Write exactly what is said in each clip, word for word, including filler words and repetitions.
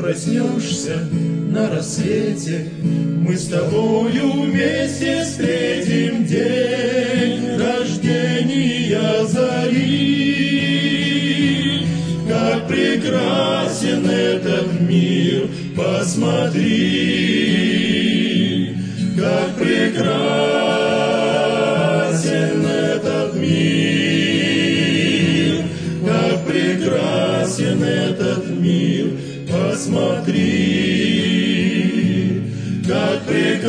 проснешься на рассвете, мы с тобою вместе встретим день рождения зари. Как прекрасен этот мир, посмотри, как прекрасен этот мир, как прекрасен этот мир, посмотри, как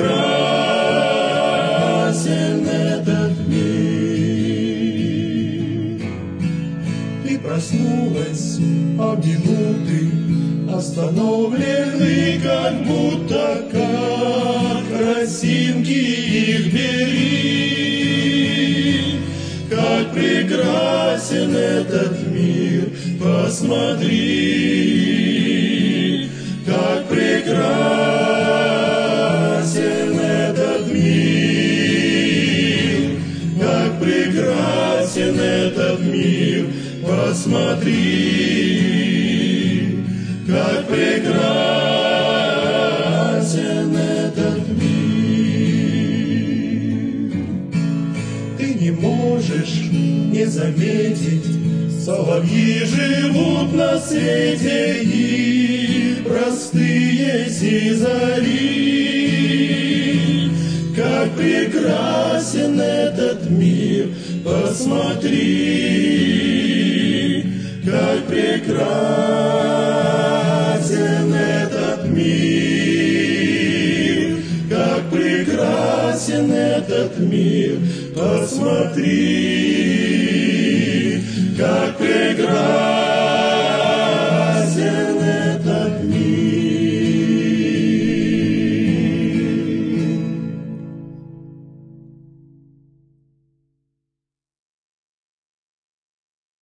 прекрасен этот мир. Ты проснулась, а минуты остановлены, как будто как росинки их бери. Как прекрасен этот мир, посмотри, как прекрасен этот мир, как прекрасен этот мир, посмотри, как прекрасен этот мир. Ты не можешь не заметить, соловьи живут на свете и простые сизари. Как прекрасен этот мир, посмотри, как прекрасен этот мир, как прекрасен этот мир, посмотри, как прекрасен.